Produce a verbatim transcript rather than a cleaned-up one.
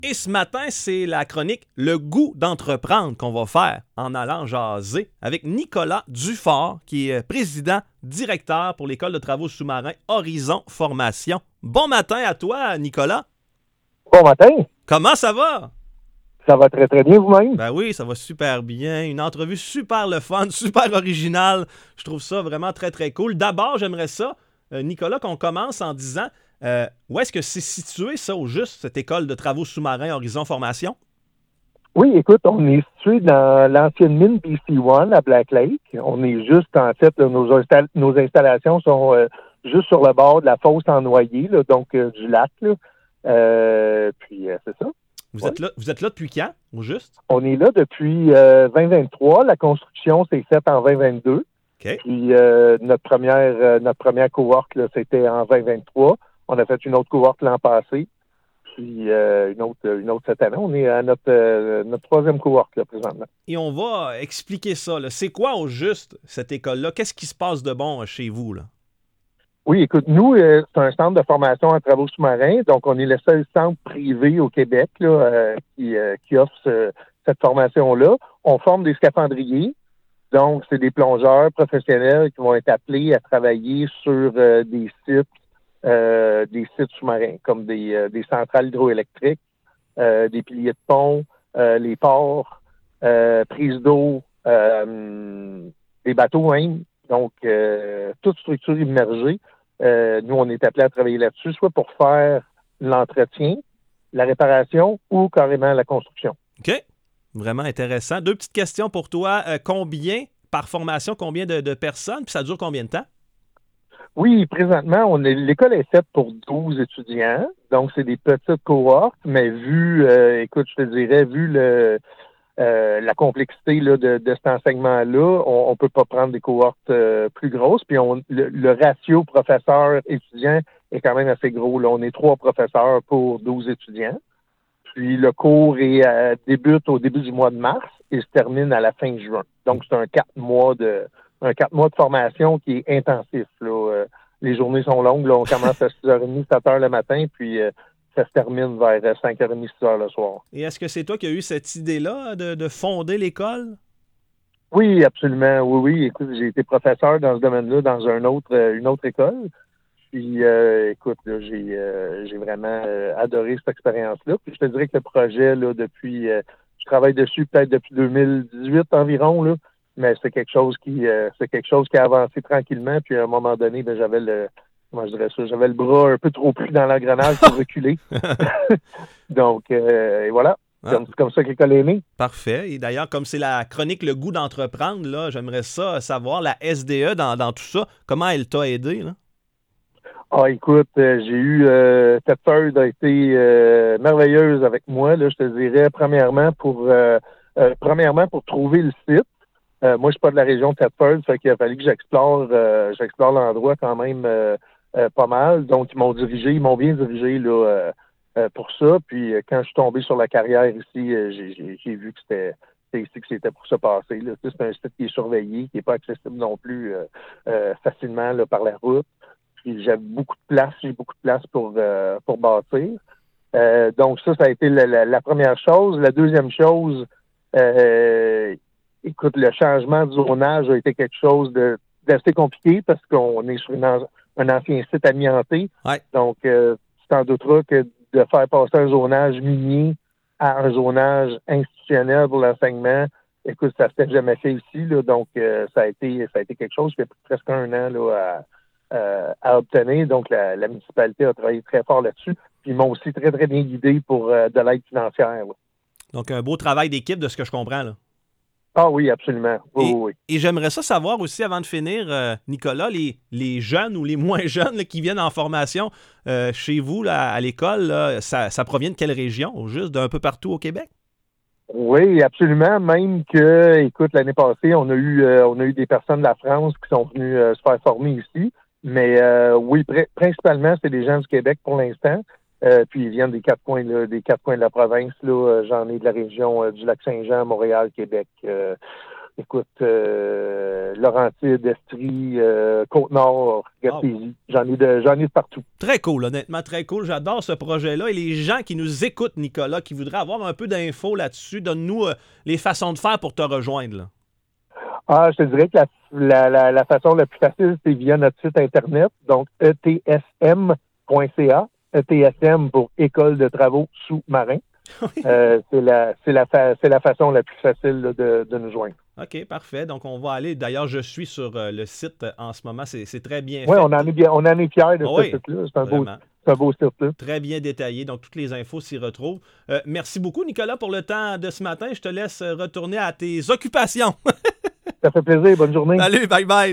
Et ce matin, c'est la chronique Le goût d'entreprendre qu'on va faire en allant jaser avec Nicolas Dufort, qui est président directeur pour l'École de travaux sous-marins Horizon Formation. Bon matin à toi, Nicolas. Bon matin. Comment ça va? Ça va très, très bien vous-même? Ben oui, ça va super bien. Une entrevue super le fun, super originale. Je trouve ça vraiment très, très cool. D'abord, j'aimerais ça, euh, Nicolas, qu'on commence en disant euh, où est-ce que c'est situé, ça, au juste, cette École de travaux sous-marins Horizon Formation? Oui, écoute, on est situé dans l'ancienne mine B C un à Black Lake. On est juste, en fait, là, nos, install- nos installations sont euh, juste sur le bord de la fosse en noyer, là, donc euh, du lac. Là. Euh, puis, euh, c'est ça. Vous, Ouais. êtes là, vous êtes là depuis quand, au juste? On est là depuis euh, vingt vingt-trois. La construction s'est faite en vingt vingt-deux. OK. Puis, euh, notre première euh, notre première cohorte, là, c'était en vingt vingt-trois. On a fait une autre cohorte l'an passé. Puis euh, une autre une autre cette année. On est à notre, euh, notre troisième cohorte là, présentement. Et on va expliquer ça, là. C'est quoi, au juste, cette école-là? Qu'est-ce qui se passe de bon euh, chez vous, là? Oui, écoute, nous, euh, c'est un centre de formation en travaux sous-marins. Donc, on est le seul centre privé au Québec là, euh, qui, euh, qui offre ce- cette formation-là. On forme des scaphandriers. Donc, c'est des plongeurs professionnels qui vont être appelés à travailler sur euh, des sites euh, des sites sous-marins, comme des, euh, des centrales hydroélectriques, euh, des piliers de pont, euh, les ports, euh, prises d'eau, euh, des bateaux même. Donc, euh, toute structure immergée. Euh, nous, on est appelés à travailler là-dessus, soit pour faire l'entretien, la réparation ou carrément la construction. OK. Vraiment intéressant. Deux petites questions pour toi. Euh, combien, par formation, combien de, de personnes? Puis ça dure combien de temps? Oui, présentement, on est, l'école est faite pour douze étudiants. Donc, c'est des petites cohortes, mais vu, euh, écoute, je te dirais, vu le euh, la complexité là, de, de cet enseignement-là, on ne peut pas prendre des cohortes euh, plus grosses. Puis on, le, le ratio professeur-étudiant est quand même assez gros. Là. On est trois professeurs pour douze étudiants. Puis le cours est, euh, débute au début du mois de mars et se termine à la fin juin. Donc, c'est un quatre mois de un quatre mois de formation qui est intensif. Là. Euh, les journées sont longues. Là. On commence à six heures trente, sept heures le matin, puis euh, ça se termine vers cinq heures trente, six heures le soir. Et est-ce que c'est toi qui as eu cette idée-là de, de fonder l'école? Oui, absolument. Oui, oui. Écoute, j'ai été professeur dans ce domaine-là dans un autre, euh, une autre école. Puis, euh, écoute, là, j'ai, euh, j'ai vraiment euh, adoré cette expérience-là. Puis, je te dirais que le projet, là, depuis, euh, je travaille dessus peut-être depuis deux mille dix-huit environ, là, mais c'est quelque chose qui, euh, c'est quelque chose qui a avancé tranquillement. Puis, à un moment donné, ben, j'avais le, comment je dirais ça, j'avais le bras un peu trop pris dans l'engrenage pour reculer. Donc, euh, et voilà. Ah, C'est comme ça que l'école est née. parfait. Et d'ailleurs, comme c'est la chronique Le goût d'entreprendre, là, j'aimerais ça savoir, la S D E dans, dans tout ça, comment elle t'a aidé, là? Ah, écoute, euh, j'ai eu euh, Thetford a été euh, merveilleuse avec moi, là, je te dirais, premièrement pour euh, euh, premièrement pour trouver le site. Euh, moi, je suis pas de la région de Thetford, fait qu'il a fallu que j'explore euh, j'explore l'endroit quand même euh, euh, pas mal. Donc, ils m'ont dirigé, ils m'ont bien dirigé là euh, euh, pour ça. Puis euh, quand je suis tombé sur la carrière ici, euh, j'ai, j'ai, j'ai vu que c'était c'était ici que c'était pour se passer. Là. Tu sais, c'est un site qui est surveillé, qui n'est pas accessible non plus euh, euh, facilement là, par la route. Puis j'avais beaucoup de place, j'ai beaucoup de place pour, euh, pour bâtir. Euh, donc ça, ça a été la, la, la première chose. La deuxième chose, euh, écoute, le changement de zonage a été quelque chose de, d'assez compliqué parce qu'on est sur une, un ancien site amianté. Ouais. Donc, euh, tu t'en douteras que de faire passer un zonage minier à un zonage institutionnel pour l'enseignement, écoute, ça ne s'était jamais fait ici. Là, donc, euh, ça a été ça a été quelque chose qui a pris presque un an là, à Euh, à obtenir. Donc, la, la municipalité a travaillé très fort là-dessus. Puis, ils m'ont aussi très, très bien guidé pour euh, de l'aide financière. Là. Donc, un beau travail d'équipe de ce que je comprends, là. Ah oui, absolument. Oui, Et, oui, oui. et j'aimerais ça savoir aussi, avant de finir, euh, Nicolas, les, les jeunes ou les moins jeunes là, qui viennent en formation euh, chez vous, là, à l'école, là, ça, ça provient de quelle région? Au juste d'un peu partout au Québec? Oui, absolument. Même que, écoute, l'année passée, on a eu euh, on a eu des personnes de la France qui sont venues euh, se faire former ici. Mais euh, oui, pr- principalement, c'est des gens du Québec pour l'instant. Euh, puis ils viennent des quatre coins là, des quatre coins de la province. Là, j'en ai de la région euh, du Lac-Saint-Jean, Montréal, Québec. Euh, écoute, euh, Laurentides, Estrie, euh, Côte-Nord, Gaspésie. J'en ai de, j'en ai de partout. Très cool, honnêtement, très cool. J'adore ce projet-là. Et les gens qui nous écoutent, Nicolas, qui voudraient avoir un peu d'infos là-dessus, donne-nous euh, les façons de faire pour te rejoindre. Là. Ah, je te dirais que la, la, la, la façon la plus facile, c'est via notre site Internet, donc e t s m point c a, E T S M pour École de travaux sous-marins. euh, c'est, la, c'est, la fa- c'est la façon la plus facile là, de, de nous joindre. OK, parfait. Donc, on va aller. D'ailleurs, je suis sur euh, le site euh, en ce moment. C'est, c'est très bien Oui, fait. on en est bien, on en est fiers de Oh, ce oui, site-là. C'est un beau, vraiment. c'est un beau site-là. Très bien détaillé. Donc, toutes les infos s'y retrouvent. Euh, merci beaucoup, Nicolas, pour le temps de ce matin. Je te laisse retourner à tes occupations. Ça fait plaisir. Bonne journée. Salut, bye bye.